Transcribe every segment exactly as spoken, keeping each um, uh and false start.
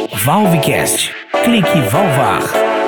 Valvecast. Clique Valvar.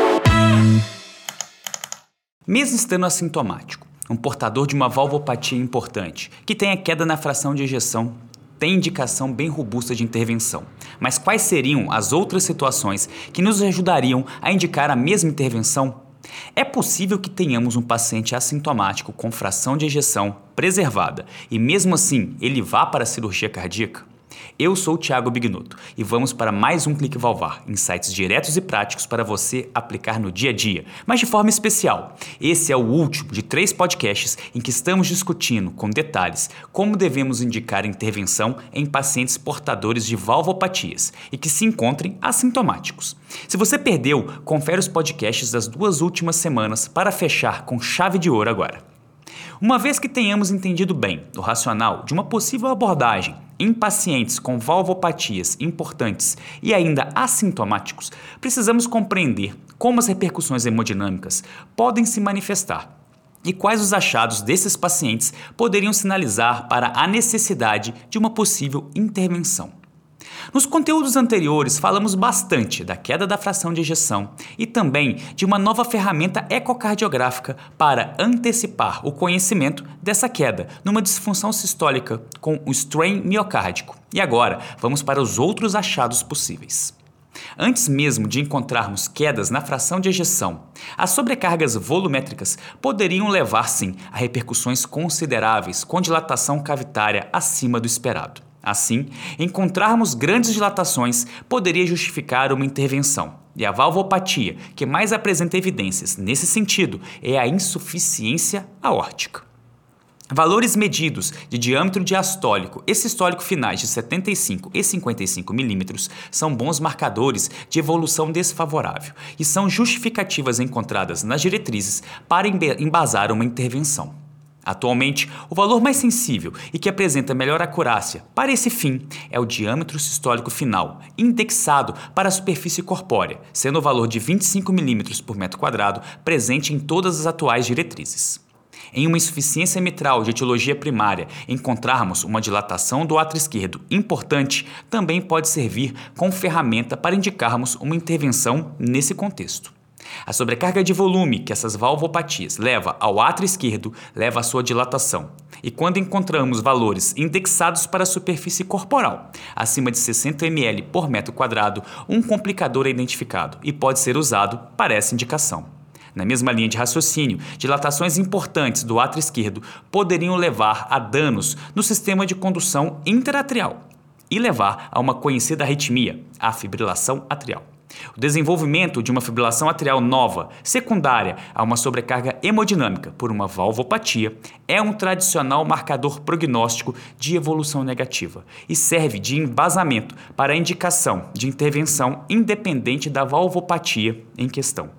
Mesmo estando assintomático, um portador de uma valvopatia importante, que tenha queda na fração de ejeção, tem indicação bem robusta de intervenção. Mas quais seriam as outras situações que nos ajudariam a indicar a mesma intervenção? É possível que tenhamos um paciente assintomático com fração de ejeção preservada e mesmo assim ele vá para a cirurgia cardíaca? Eu sou o Thiago Bignotto e vamos para mais um Clique Valvar, insights diretos e práticos para você aplicar no dia a dia, mas de forma especial. Esse é o último de três podcasts em que estamos discutindo com detalhes como devemos indicar intervenção em pacientes portadores de valvopatias e que se encontrem assintomáticos. Se você perdeu, confere os podcasts das duas últimas semanas para fechar com chave de ouro agora. Uma vez que tenhamos entendido bem o racional de uma possível abordagem em pacientes com valvopatias importantes e ainda assintomáticos, precisamos compreender como as repercussões hemodinâmicas podem se manifestar e quais os achados desses pacientes poderiam sinalizar para a necessidade de uma possível intervenção. Nos conteúdos anteriores, falamos bastante da queda da fração de ejeção e também de uma nova ferramenta ecocardiográfica para antecipar o conhecimento dessa queda numa disfunção sistólica com o strain miocárdico. E agora, vamos para os outros achados possíveis. Antes mesmo de encontrarmos quedas na fração de ejeção, as sobrecargas volumétricas poderiam levar, sim, a repercussões consideráveis com dilatação cavitária acima do esperado. Assim, encontrarmos grandes dilatações poderia justificar uma intervenção. E a valvopatia que mais apresenta evidências nesse sentido é a insuficiência aórtica. Valores medidos de diâmetro diastólico e sistólico finais de setenta e cinco e cinquenta e cinco milímetros são bons marcadores de evolução desfavorável e são justificativas encontradas nas diretrizes para embasar uma intervenção. Atualmente, o valor mais sensível e que apresenta melhor acurácia para esse fim é o diâmetro sistólico final, indexado para a superfície corpórea, sendo o valor de vinte e cinco milímetros por metro quadrado presente em todas as atuais diretrizes. Em uma insuficiência mitral de etiologia primária, encontrarmos uma dilatação do átrio esquerdo importante, também pode servir como ferramenta para indicarmos uma intervenção nesse contexto. A sobrecarga de volume que essas valvopatias leva ao átrio esquerdo leva à sua dilatação. E quando encontramos valores indexados para a superfície corporal, acima de sessenta mililitros por metro quadrado, um complicador é identificado e pode ser usado para essa indicação. Na mesma linha de raciocínio, dilatações importantes do átrio esquerdo poderiam levar a danos no sistema de condução interatrial e levar a uma conhecida arritmia, a fibrilação atrial. O desenvolvimento de uma fibrilação atrial nova, secundária a uma sobrecarga hemodinâmica por uma valvopatia, é um tradicional marcador prognóstico de evolução negativa e serve de embasamento para a indicação de intervenção independente da valvopatia em questão.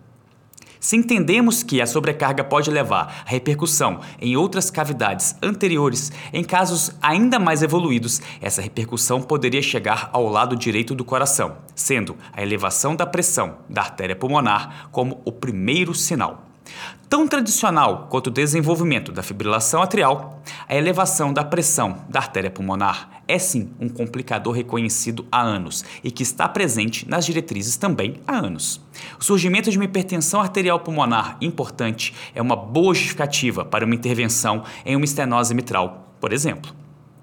Se entendemos que a sobrecarga pode levar a repercussão em outras cavidades anteriores, em casos ainda mais evoluídos, essa repercussão poderia chegar ao lado direito do coração, sendo a elevação da pressão da artéria pulmonar como o primeiro sinal. Tão tradicional quanto o desenvolvimento da fibrilação atrial, a elevação da pressão da artéria pulmonar é sim um complicador reconhecido há anos e que está presente nas diretrizes também há anos. O surgimento de uma hipertensão arterial pulmonar importante é uma boa justificativa para uma intervenção em uma estenose mitral, por exemplo.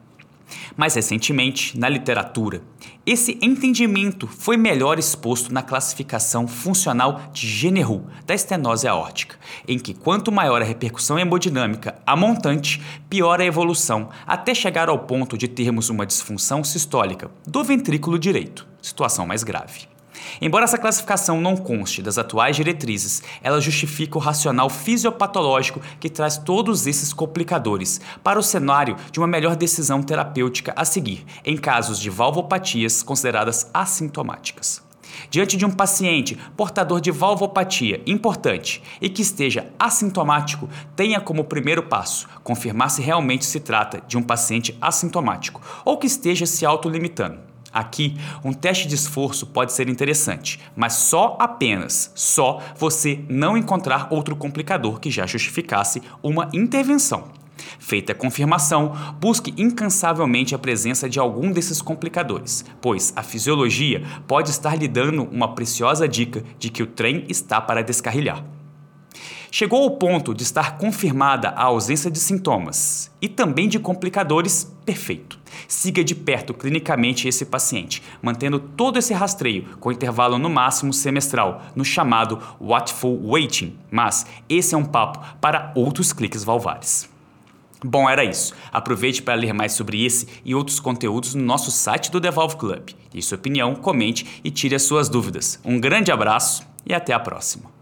Mais recentemente, na literatura, esse entendimento foi melhor exposto na classificação funcional de Généreux da estenose aórtica, em que quanto maior a repercussão hemodinâmica a montante, pior a evolução, até chegar ao ponto de termos uma disfunção sistólica do ventrículo direito, situação mais grave. Embora essa classificação não conste das atuais diretrizes, ela justifica o racional fisiopatológico que traz todos esses complicadores para o cenário de uma melhor decisão terapêutica a seguir, em casos de valvopatias consideradas assintomáticas. Diante de um paciente portador de valvopatia importante e que esteja assintomático, tenha como primeiro passo confirmar se realmente se trata de um paciente assintomático ou que esteja se autolimitando. Aqui, um teste de esforço pode ser interessante, mas só apenas, só você não encontrar outro complicador que já justificasse uma intervenção. Feita a confirmação, busque incansavelmente a presença de algum desses complicadores, pois a fisiologia pode estar lhe dando uma preciosa dica de que o trem está para descarrilhar. Chegou ao ponto de estar confirmada a ausência de sintomas e também de complicadores, perfeito. Siga de perto clinicamente esse paciente, mantendo todo esse rastreio com intervalo no máximo semestral, no chamado Watchful Waiting, mas esse é um papo para outros cliques valvares. Bom, era isso. Aproveite para ler mais sobre esse e outros conteúdos no nosso site do The Valve Club. Dê sua opinião, comente e tire as suas dúvidas. Um grande abraço e até a próxima.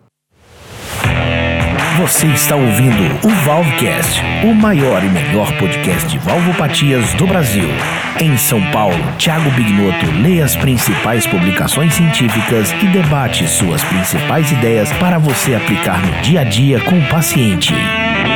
Você está ouvindo o Valvecast, o maior e melhor podcast de valvopatias do Brasil. Em São Paulo, Thiago Bignotto lê as principais publicações científicas e debate suas principais ideias para você aplicar no dia a dia com o paciente.